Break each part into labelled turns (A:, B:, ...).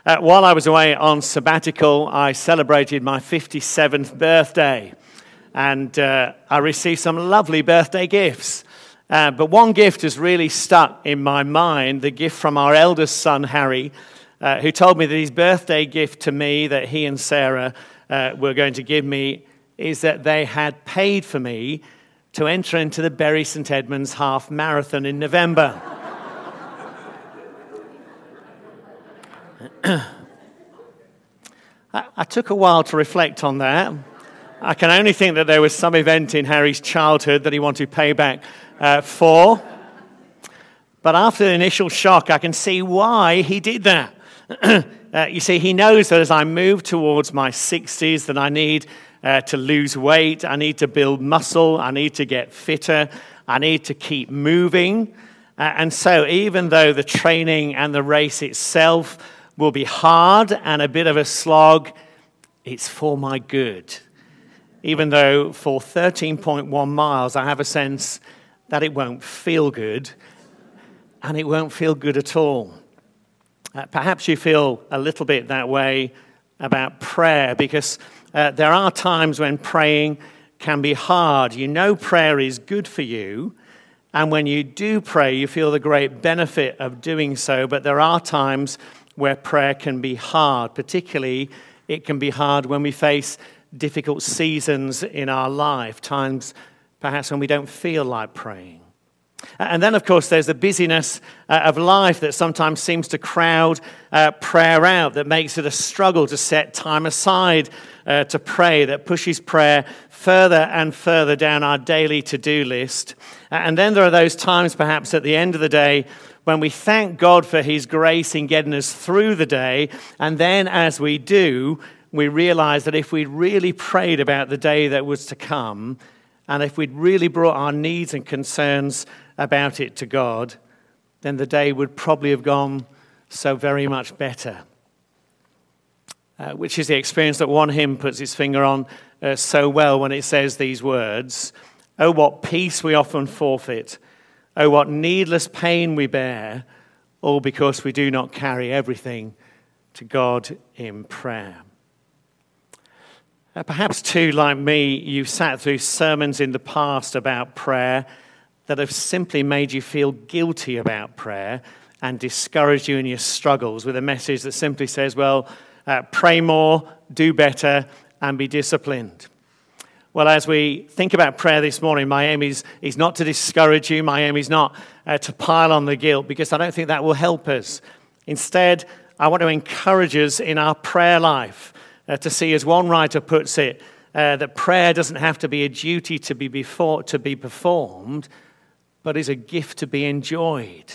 A: While I was away on sabbatical, I celebrated my 57th birthday, and I received some lovely birthday gifts. But one gift has really stuck in my mind, the gift from our eldest son, Harry, who told me that his birthday gift to me that he and Sarah were going to give me is that they had paid for me to enter into the Bury St Edmunds half marathon in November. I took a while to reflect on that. I can only think that there was some event in Harry's childhood that he wanted to pay back for. But after the initial shock, I can see why he did that. You see, he knows that as I move towards my 60s, that I need to lose weight, I need to build muscle, I need to get fitter, I need to keep moving. And so even though the training and the race itself will be hard and a bit of a slog, it's for my good. Even though for 13.1 miles, I have a sense that it won't feel good, and it won't feel good at all. Perhaps you feel a little bit that way about prayer, because there are times when praying can be hard. You know prayer is good for you, and when you do pray, you feel the great benefit of doing so, but there are times where prayer can be hard. Particularly, it can be hard when we face difficult seasons in our life, times perhaps when we don't feel like praying. And then, of course, there's the busyness of life that sometimes seems to crowd prayer out, that makes it a struggle to set time aside to pray, that pushes prayer further and further down our daily to-do list. And then there are those times, perhaps at the end of the day, when we thank God for his grace in getting us through the day, and then as we do, we realize that if we'd really prayed about the day that was to come, and if we'd really brought our needs and concerns about it to God, then the day would probably have gone so very much better. Which is the experience that one hymn puts its finger on so well when it says these words, "Oh, what peace we often forfeit. Oh, what needless pain we bear, all because we do not carry everything to God in prayer." Perhaps too, like me, you've sat through sermons in the past about prayer that have simply made you feel guilty about prayer and discouraged you in your struggles with a message that simply says, well, pray more, do better, and be disciplined. Well, as we think about prayer this morning, my aim is not to discourage you. My aim is not to pile on the guilt, because I don't think that will help us. Instead, I want to encourage us in our prayer life to see, as one writer puts it, that prayer doesn't have to be a duty to be performed, but is a gift to be enjoyed.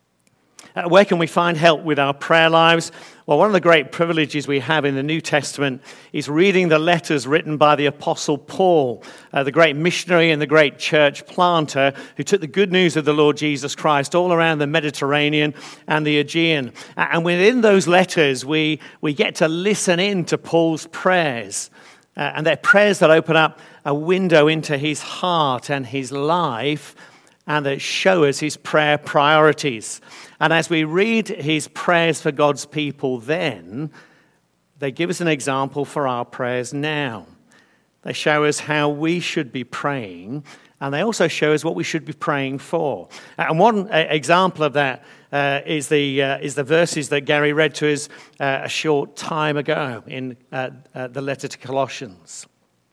A: Where can we find help with our prayer lives? Well, one of the great privileges we have in the New Testament is reading the letters written by the Apostle Paul, the great missionary and the great church planter who took the good news of the Lord Jesus Christ all around the Mediterranean and the Aegean. And within those letters, we get to listen in to Paul's prayers. And they're prayers that open up a window into his heart and his life, and that show us his prayer priorities. And as we read his prayers for God's people then, they give us an example for our prayers now. They show us how we should be praying, and they also show us what we should be praying for. And one example of that is the verses that Gary read to us a short time ago in the letter to Colossians.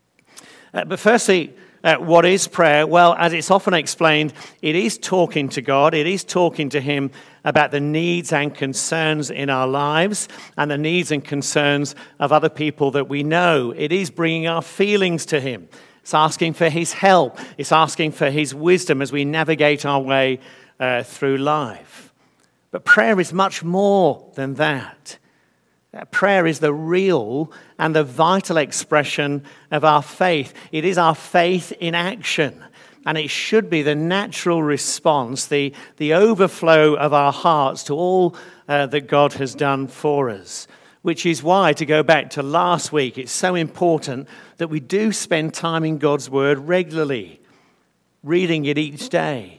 A: But firstly, what is prayer? Well, as it's often explained, it is talking to God. It is talking to him about the needs and concerns in our lives and the needs and concerns of other people that we know. It is bringing our feelings to him. It's asking for his help. It's asking for his wisdom as we navigate our way through life. But prayer is much more than that. Prayer is the real and the vital expression of our faith. It is our faith in action, and it should be the natural response, the overflow of our hearts to all that God has done for us. Which is why, to go back to last week, it's so important that we do spend time in God's Word regularly, reading it each day,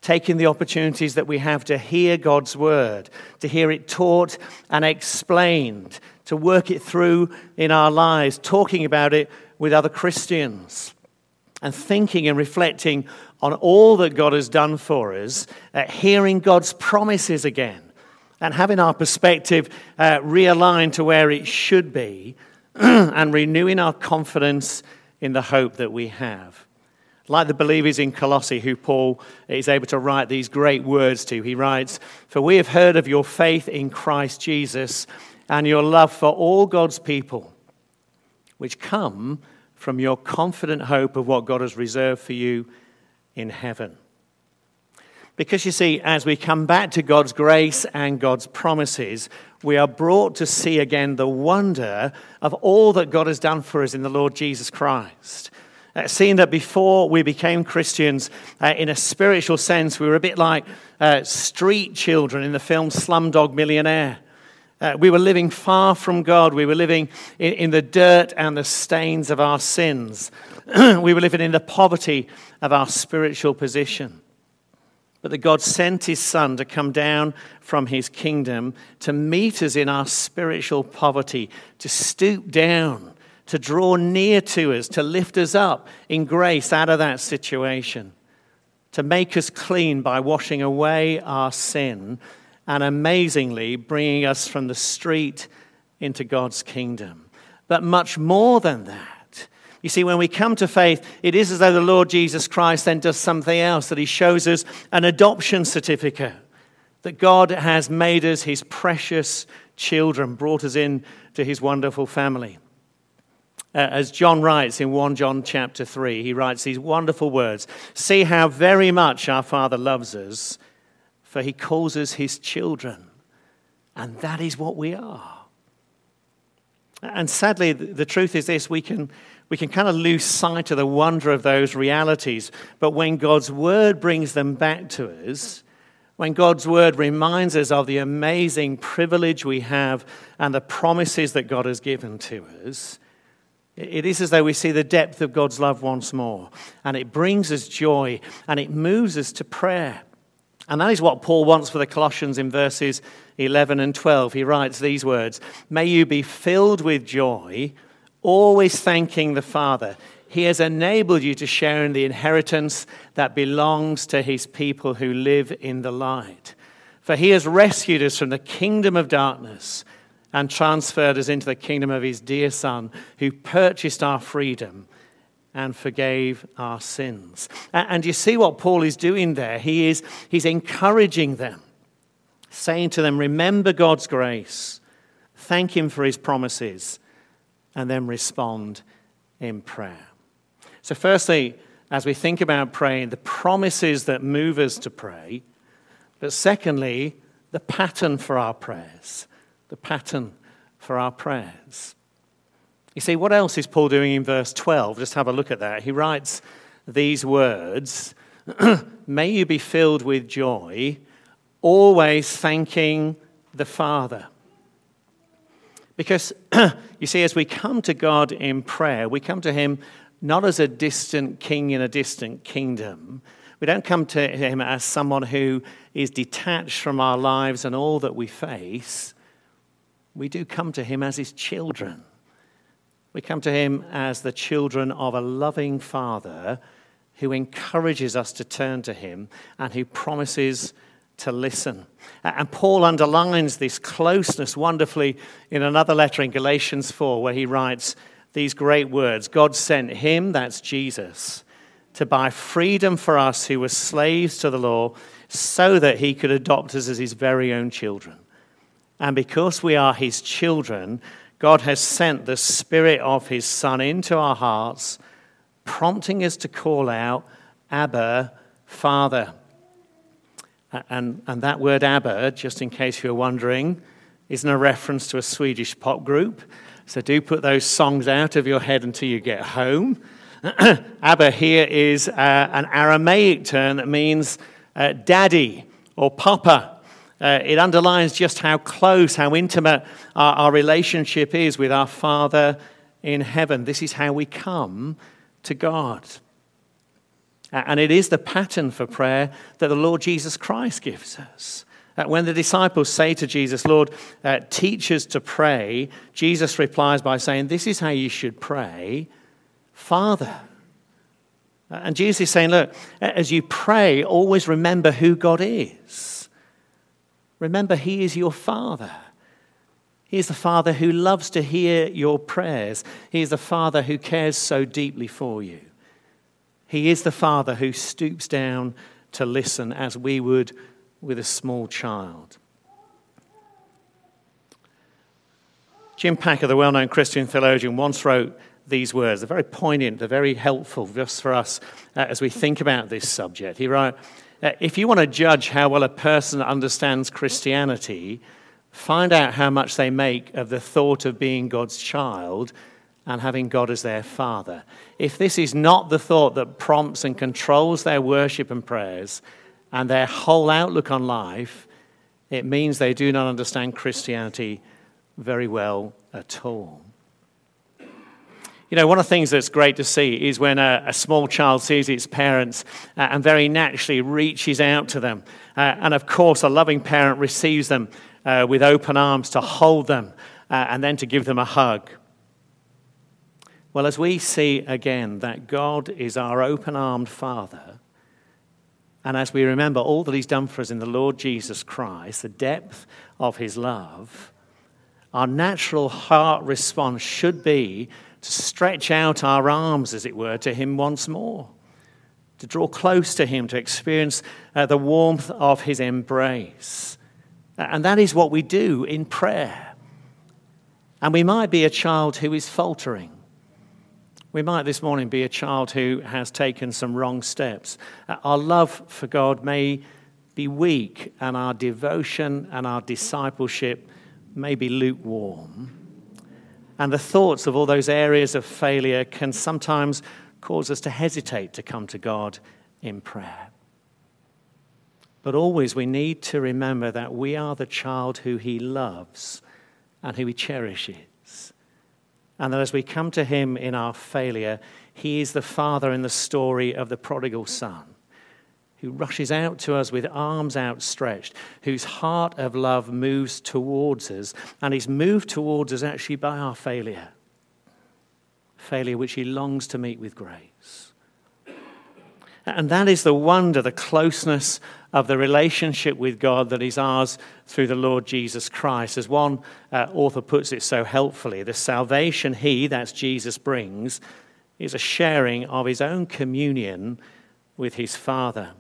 A: taking the opportunities that we have to hear God's word, to hear it taught and explained, to work it through in our lives, talking about it with other Christians, and thinking and reflecting on all that God has done for us, hearing God's promises again, and having our perspective realigned to where it should be, and renewing our confidence in the hope that we have. Like the believers in Colossae who Paul is able to write these great words to. He writes, "For we have heard of your faith in Christ Jesus and your love for all God's people, which come from your confident hope of what God has reserved for you in heaven." Because you see, as we come back to God's grace and God's promises, we are brought to see again the wonder of all that God has done for us in the Lord Jesus Christ. Seeing that before we became Christians, in a spiritual sense, we were a bit like street children in the film Slumdog Millionaire. We were living far from God. We were living in the dirt and the stains of our sins. We were living in the poverty of our spiritual position. But that God sent his Son to come down from his kingdom to meet us in our spiritual poverty, to stoop down, to draw near to us, to lift us up in grace out of that situation, to make us clean by washing away our sin, and amazingly bringing us from the street into God's kingdom. But much more than that. You see, when we come to faith, it is as though the Lord Jesus Christ then does something else, that he shows us an adoption certificate, that God has made us his precious children, brought us in to his wonderful family. As John writes in 1 John chapter 3, he writes these wonderful words, "See how very much our Father loves us, for he calls us his children." And that is what we are. And sadly, the truth is this, we can kind of lose sight of the wonder of those realities. But when God's word brings them back to us, when God's word reminds us of the amazing privilege we have and the promises that God has given to us, it is as though we see the depth of God's love once more. And it brings us joy and it moves us to prayer. And that is what Paul wants for the Colossians in verses 11 and 12. He writes these words, "May you be filled with joy, always thanking the Father. He has enabled you to share in the inheritance that belongs to his people who live in the light. For he has rescued us from the kingdom of darkness and transferred us into the kingdom of his dear Son, who purchased our freedom and forgave our sins." And you see what Paul is doing there? He's encouraging them, saying to them, remember God's grace, thank him for his promises, and then respond in prayer. So firstly, as we think about praying, the promises that move us to pray, but secondly, the pattern for our prayers. The pattern for our prayers. You see, what else is Paul doing in verse 12? Just have a look at that. He writes these words, "May you be filled with joy, always thanking the Father." Because, you see, as we come to God in prayer, we come to him not as a distant king in a distant kingdom. We don't come to him as someone who is detached from our lives and all that we face. We do come to him as his children. We come to him as the children of a loving Father who encourages us to turn to him and who promises to listen. And Paul underlines this closeness wonderfully in another letter in Galatians 4, where he writes these great words, "God sent him," that's Jesus, "to buy freedom for us who were slaves to the law, so that he could adopt us as his very own children. And because we are his children, God has sent the Spirit of his Son into our hearts, prompting us to call out, 'Abba, Father.'" And that word Abba, just in case you're wondering, isn't a reference to a Swedish pop group. So do put those songs out of your head until you get home. Abba here is an Aramaic term that means daddy or papa. It underlines just how close, how intimate our relationship is with our Father in heaven. This is how we come to God. And it is the pattern for prayer that the Lord Jesus Christ gives us. When the disciples say to Jesus, Lord, teach us to pray, Jesus replies by saying, this is how you should pray, Father. And Jesus is saying, look, as you pray, always remember who God is. Remember, he is your Father. He is the Father who loves to hear your prayers. He is the Father who cares so deeply for you. He is the Father who stoops down to listen as we would with a small child. Jim Packer, the well-known Christian theologian, once wrote these words. They're very poignant, they're very helpful just for us as we think about this subject. He wrote, if you want to judge how well a person understands Christianity, find out how much they make of the thought of being God's child and having God as their Father. If this is not the thought that prompts and controls their worship and prayers and their whole outlook on life, it means they do not understand Christianity very well at all. You know, one of the things that's great to see is when a small child sees its parents and very naturally reaches out to them. And of course, a loving parent receives them with open arms to hold them and then to give them a hug. Well, as we see again that God is our open-armed Father, and as we remember all that he's done for us in the Lord Jesus Christ, the depth of his love, our natural heart response should be to stretch out our arms, as it were, to him once more, to draw close to him, to experience the warmth of his embrace. And that is what we do in prayer. And we might be a child who is faltering. We might this morning be a child who has taken some wrong steps. Our love for God may be weak, and our devotion and our discipleship may be lukewarm. And the thoughts of all those areas of failure can sometimes cause us to hesitate to come to God in prayer. But always we need to remember that we are the child who he loves and who he cherishes. And that as we come to him in our failure, he is the Father in the story of the prodigal son, who rushes out to us with arms outstretched, whose heart of love moves towards us, and is moved towards us actually by our failure which he longs to meet with grace. And that is the wonder, the closeness of the relationship with God that is ours through the Lord Jesus Christ. As one author puts it so helpfully, the salvation he, that's Jesus, brings is a sharing of his own communion with his Father.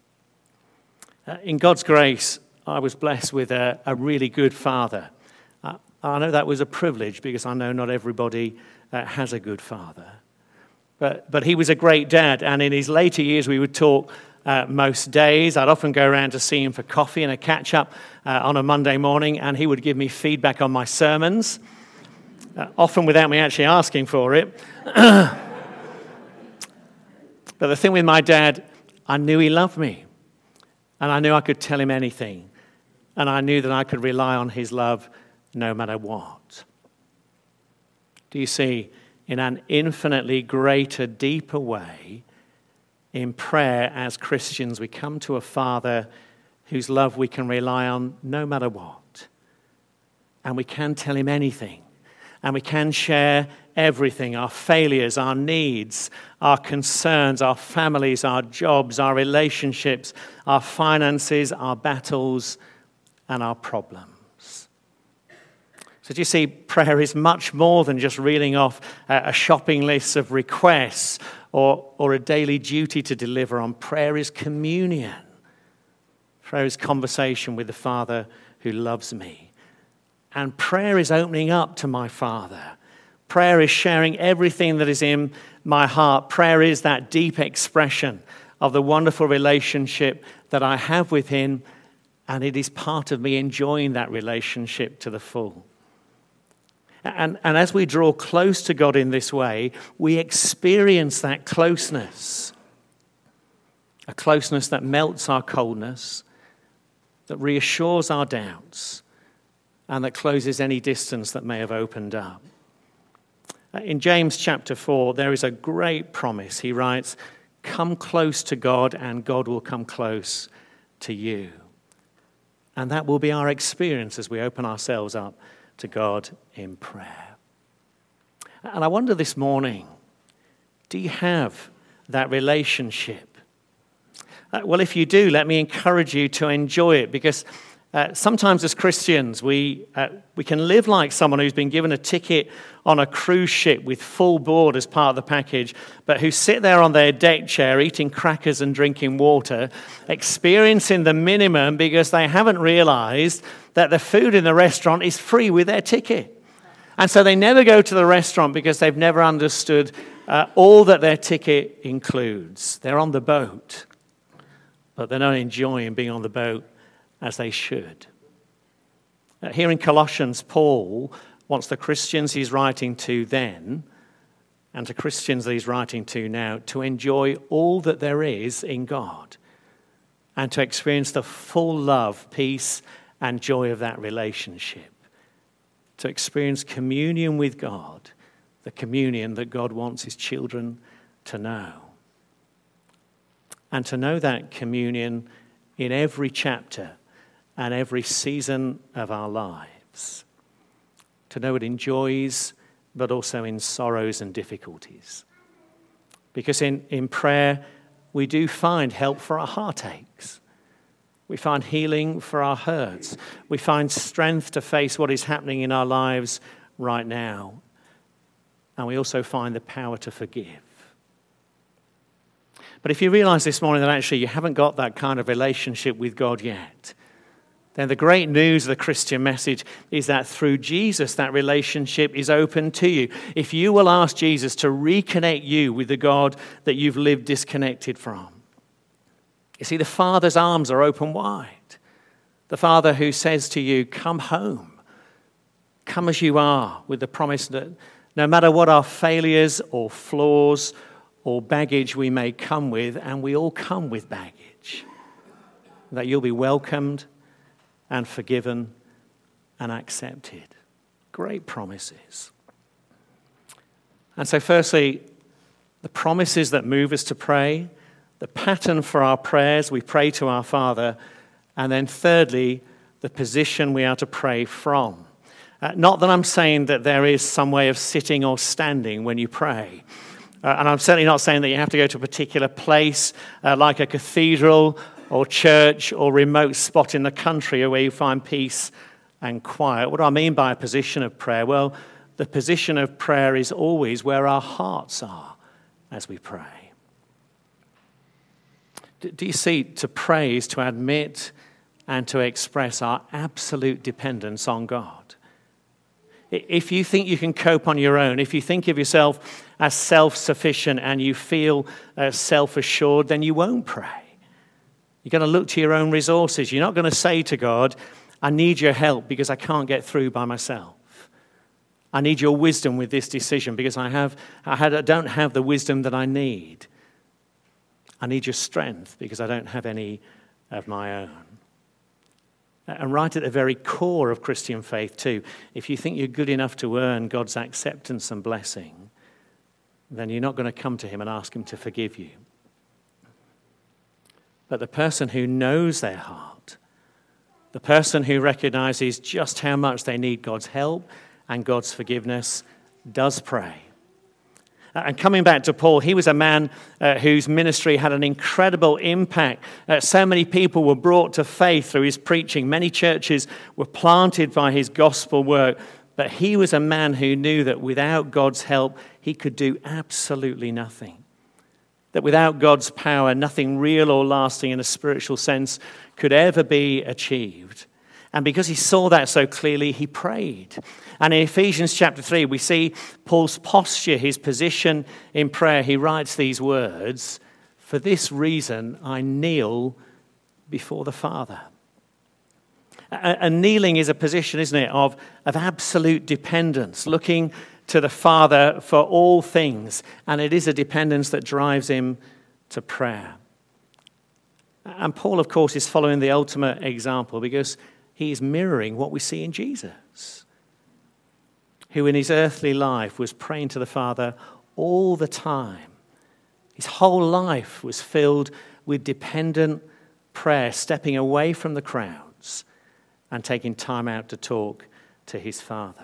A: In God's grace, I was blessed with a really good father. I know that was a privilege because I know not everybody has a good father. But he was a great dad, and in his later years we would talk most days. I'd often go around to see him for coffee and a catch-up on a Monday morning, and he would give me feedback on my sermons, often without me actually asking for it. But the thing with my dad, I knew he loved me, and I knew I could tell him anything, and I knew that I could rely on his love no matter what. Do you see, in an infinitely greater, deeper way, in prayer as Christians, we come to a Father whose love we can rely on no matter what. And we can tell him anything. And we can share everything, our failures, our needs, our concerns, our families, our jobs, our relationships, our finances, our battles, and our problems. So do you see, prayer is much more than just reeling off a shopping list of requests or a daily duty to deliver on. Prayer is communion. Prayer is conversation with the Father who loves me. And prayer is opening up to my Father. Prayer is sharing everything that is in my heart. Prayer is that deep expression of the wonderful relationship that I have with him, and it is part of me enjoying that relationship to the full. And as we draw close to God in this way, we experience that closeness. A closeness that melts our coldness, that reassures our doubts, and that closes any distance that may have opened up. In James chapter 4, there is a great promise. He writes, Come close to God and God will come close to you. And that will be our experience as we open ourselves up to God in prayer. And I wonder this morning, do you have that relationship? Well, if you do, let me encourage you to enjoy it, because sometimes as Christians, we can live like someone who's been given a ticket on a cruise ship with full board as part of the package, but who sit there on their deck chair eating crackers and drinking water, experiencing the minimum because they haven't realized that the food in the restaurant is free with their ticket. And so they never go to the restaurant because they've never understood all that their ticket includes. They're on the boat, but they're not enjoying being on the boat as they should. Here in Colossians, Paul wants the Christians he's writing to then, and to Christians that he's writing to now, to enjoy all that there is in God and to experience the full love, peace, and joy of that relationship. To experience communion with God, the communion that God wants his children to know. And to know that communion in every chapter and every season of our lives. To know it in joys, but also in sorrows and difficulties. Because in prayer, we do find help for our heartaches. We find healing for our hurts. We find strength to face what is happening in our lives right now. And we also find the power to forgive. But if you realize this morning that actually you haven't got that kind of relationship with God yet, then the great news of the Christian message is that through Jesus, that relationship is open to you. If you will ask Jesus to reconnect you with the God that you've lived disconnected from. You see, the Father's arms are open wide. The Father who says to you, come home. Come as you are, with the promise that no matter what our failures or flaws or baggage we may come with, and we all come with baggage, that you'll be welcomed and forgiven and accepted. Great promises. And so firstly, the promises that move us to pray, the pattern for our prayers, we pray to our Father, and then thirdly, the position we are to pray from. Not that I'm saying that there is some way of sitting or standing when you pray. And I'm certainly not saying that you have to go to a particular place like a cathedral or church or remote spot in the country where you find peace and quiet. What do I mean by a position of prayer? Well, the position of prayer is always where our hearts are as we pray. Do you see, to pray is to admit and to express our absolute dependence on God. If you think you can cope on your own, if you think of yourself as self-sufficient and you feel self-assured, then you won't pray. You're going to look to your own resources. You're not going to say to God, I need your help because I can't get through by myself. I need your wisdom with this decision because I don't have the wisdom that I need. I need your strength because I don't have any of my own. And right at the very core of Christian faith too, if you think you're good enough to earn God's acceptance and blessing, then you're not going to come to him and ask him to forgive you. But the person who knows their heart, the person who recognizes just how much they need God's help and God's forgiveness, does pray. And coming back to Paul, he was a man whose ministry had an incredible impact. So many people were brought to faith through his preaching. Many churches were planted by his gospel work. But he was a man who knew that without God's help, he could do absolutely nothing. That without God's power, nothing real or lasting in a spiritual sense could ever be achieved. And because he saw that so clearly, he prayed. And in Ephesians chapter 3, we see Paul's posture, his position in prayer. He writes these words, "For this reason I kneel before the Father." And kneeling is a position, isn't it, of absolute dependence, looking to the Father for all things. And it is a dependence that drives him to prayer. And Paul, of course, is following the ultimate example because he is mirroring what we see in Jesus, who in his earthly life was praying to the Father all the time. His whole life was filled with dependent prayer, stepping away from the crowds and taking time out to talk to his Father.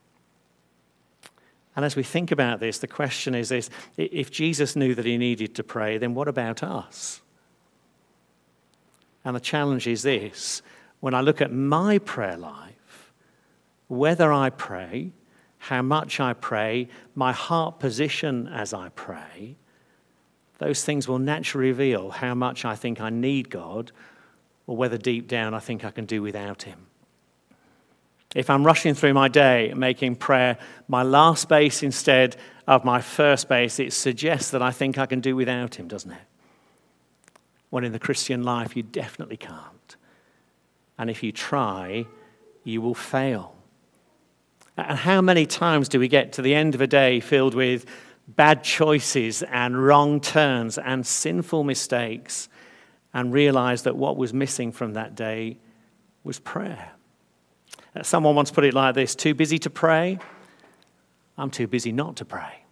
A: And as we think about this, the question is this: if Jesus knew that he needed to pray, then what about us? And the challenge is this: when I look at my prayer life, whether I pray, how much I pray, my heart position as I pray, those things will naturally reveal how much I think I need God, or whether deep down I think I can do without him. If I'm rushing through my day making prayer my last base instead of my first base, it suggests that I think I can do without him, doesn't it? When in the Christian life you definitely can't. And if you try, you will fail. And how many times do we get to the end of a day filled with bad choices and wrong turns and sinful mistakes and realize that what was missing from that day was prayer? Someone once put it like this: too busy to pray? I'm too busy not to pray.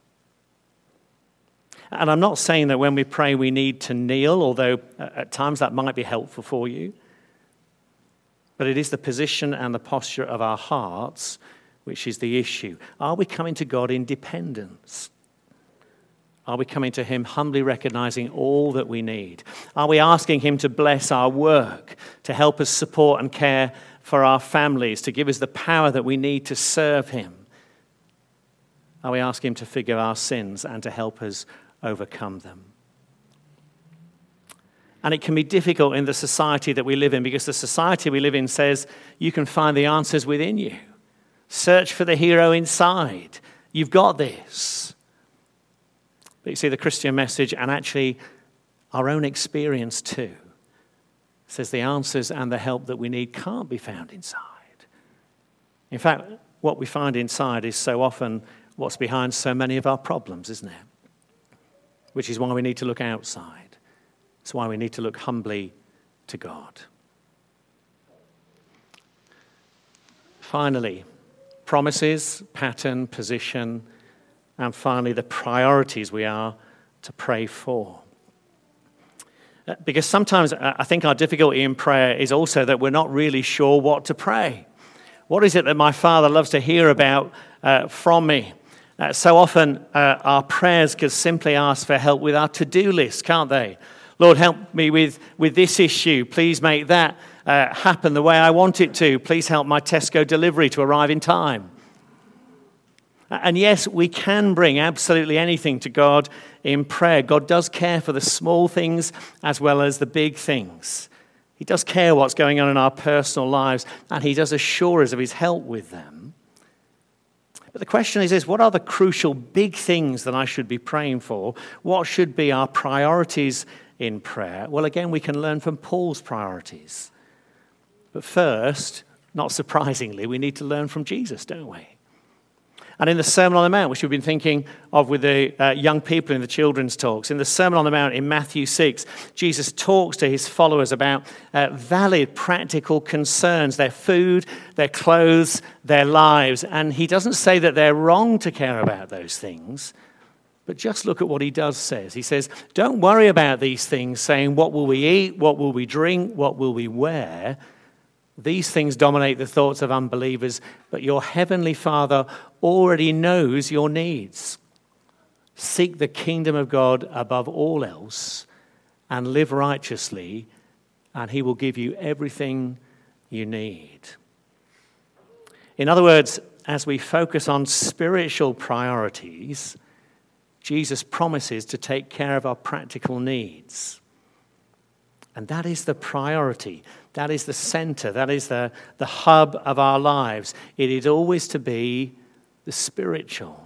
A: And I'm not saying that when we pray we need to kneel, although at times that might be helpful for you. But it is the position and the posture of our hearts which is the issue. Are we coming to God in dependence? Are we coming to him humbly recognizing all that we need? Are we asking him to bless our work, to help us support and care for our families, to give us the power that we need to serve him? Are we asking him to forgive our sins and to help us overcome them? And it can be difficult in the society that we live in, because the society we live in says you can find the answers within you. Search for the hero inside. You've got this. But you see, the Christian message, and actually our own experience too, says the answers and the help that we need can't be found inside. In fact, what we find inside is so often what's behind so many of our problems, isn't it? Which is why we need to look outside. It's why we need to look humbly to God. Finally, promises, pattern, position, and finally the priorities we are to pray for. Because sometimes I think our difficulty in prayer is also that we're not really sure what to pray. What is it that my Father loves to hear about from me? So often our prayers could simply ask for help with our to-do list, can't they? Lord, help me with this issue. Please make that happen the way I want it to. Please help my Tesco delivery to arrive in time. And yes, we can bring absolutely anything to God in prayer. God does care for the small things as well as the big things. He does care what's going on in our personal lives, and he does assure us of his help with them. But the question is what are the crucial big things that I should be praying for? What should be our priorities in prayer? Well, again, we can learn from Paul's priorities. But first, not surprisingly, we need to learn from Jesus, don't we? And in the Sermon on the Mount, which we've been thinking of with the young people in the children's talks, in the Sermon on the Mount in Matthew 6, Jesus talks to his followers about valid, practical concerns, their food, their clothes, their lives. And he doesn't say that they're wrong to care about those things, but just look at what he does say. He says, don't worry about these things, saying, what will we eat, what will we drink, what will we wear? These things dominate the thoughts of unbelievers, but your heavenly Father already knows your needs. Seek the kingdom of God above all else and live righteously, and he will give you everything you need. In other words, as we focus on spiritual priorities, Jesus promises to take care of our practical needs. And that is the priority. That is the center. That is the hub of our lives. It is always to be the spiritual.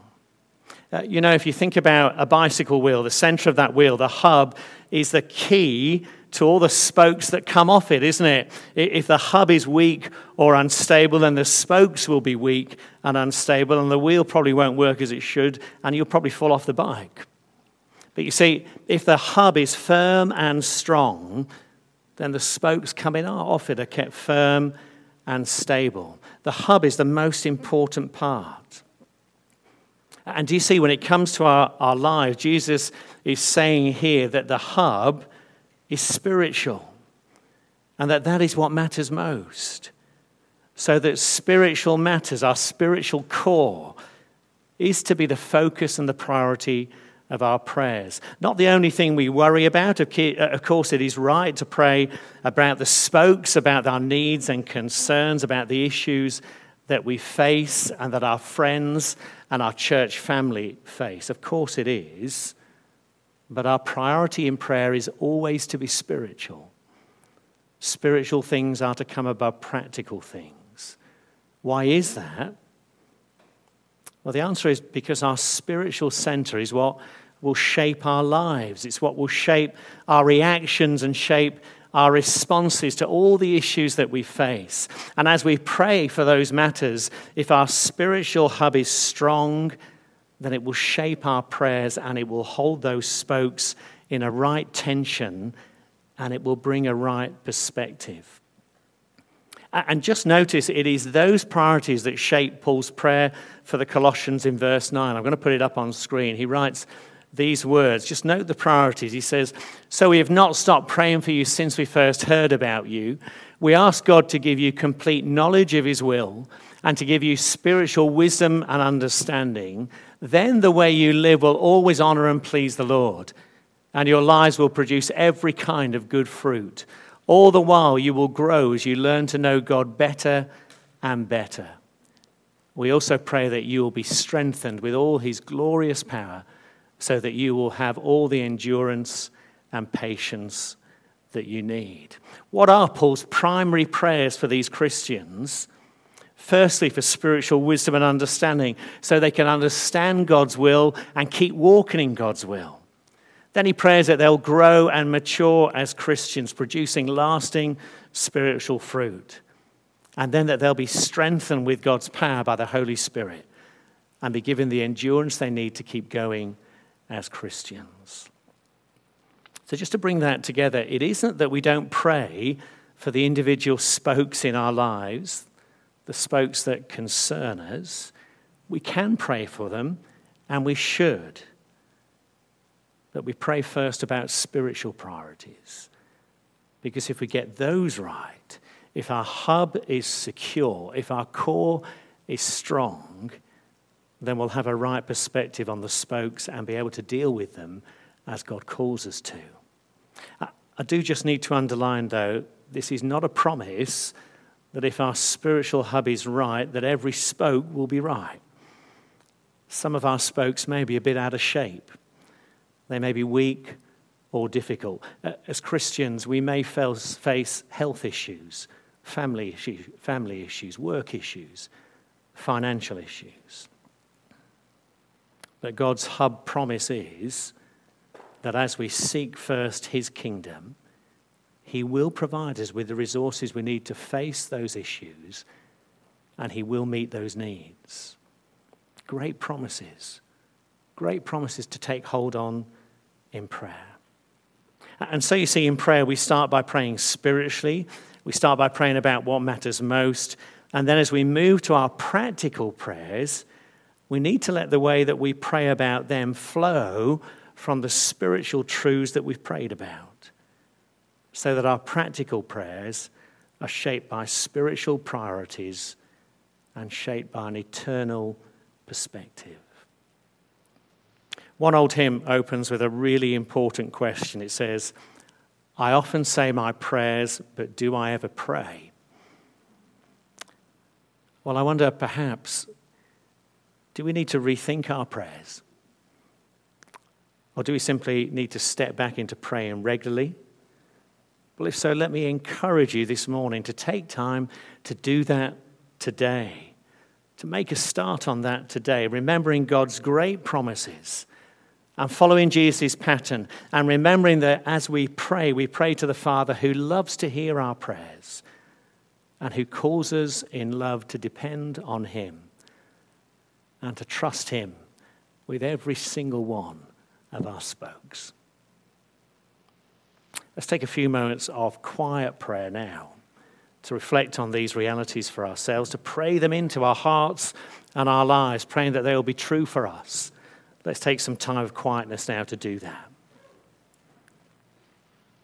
A: If you think about a bicycle wheel, the center of that wheel, the hub, is the key to all the spokes that come off it, isn't it? If the hub is weak or unstable, then the spokes will be weak and unstable, and the wheel probably won't work as it should, and you'll probably fall off the bike. But you see, if the hub is firm and strong, then the spokes coming off it are kept firm and stable. The hub is the most important part. And do you see, when it comes to our lives, Jesus is saying here that the hub is spiritual, and that is what matters most. So that spiritual matters, our spiritual core, is to be the focus and the priority of our prayers. Not the only thing we worry about. Of course, it is right to pray about the spokes, about our needs and concerns, about the issues that we face and that our friends and our church family face. Of course it is. But our priority in prayer is always to be spiritual. Spiritual things are to come above practical things. Why is that? Well, the answer is because our spiritual center is what will shape our lives. It's what will shape our reactions and shape our responses to all the issues that we face. And as we pray for those matters, if our spiritual hub is strong, then it will shape our prayers and it will hold those spokes in a right tension and it will bring a right perspective. And just notice, it is those priorities that shape Paul's prayer for the Colossians in verse 9. I'm going to put it up on screen. He writes these words. Just note the priorities. He says, "So we have not stopped praying for you since we first heard about you. We ask God to give you complete knowledge of his will and to give you spiritual wisdom and understanding. Then the way you live will always honor and please the Lord, and your lives will produce every kind of good fruit. All the while you will grow as you learn to know God better and better. We also pray that you will be strengthened with all his glorious power so that you will have all the endurance and patience that you need." What are Paul's primary prayers for these Christians? Firstly, for spiritual wisdom and understanding, so they can understand God's will and keep walking in God's will. Then he prays that they'll grow and mature as Christians, producing lasting spiritual fruit. And then that they'll be strengthened with God's power by the Holy Spirit and be given the endurance they need to keep going as Christians. So just to bring that together, it isn't that we don't pray for the individual spokes in our lives, the spokes that concern us. We can pray for them, and we should. But we pray first about spiritual priorities. Because if we get those right, if our hub is secure, if our core is strong, then we'll have a right perspective on the spokes and be able to deal with them as God calls us to. I do just need to underline, though, this is not a promise that if our spiritual hub is right, that every spoke will be right. Some of our spokes may be a bit out of shape. They may be weak or difficult. As Christians, we may face health issues, family issues, work issues, financial issues. But God's hub promise is that as we seek first his kingdom, he will provide us with the resources we need to face those issues, and he will meet those needs. Great promises to take hold on in prayer. And so you see, in prayer, we start by praying spiritually. We start by praying about what matters most. And then as we move to our practical prayers, we need to let the way that we pray about them flow from the spiritual truths that we've prayed about, so that our practical prayers are shaped by spiritual priorities and shaped by an eternal perspective. One old hymn opens with a really important question. It says, "I often say my prayers, but do I ever pray?" Well, I wonder, perhaps, do we need to rethink our prayers? Or do we simply need to step back into praying regularly? Well, if so, let me encourage you this morning to take time to do that today, to make a start on that today, remembering God's great promises and following Jesus' pattern, and remembering that as we pray to the Father who loves to hear our prayers and who calls us in love to depend on him and to trust him with every single one of our spokes. Let's take a few moments of quiet prayer now to reflect on these realities for ourselves, to pray them into our hearts and our lives, praying that they will be true for us. Let's take some time of quietness now to do that.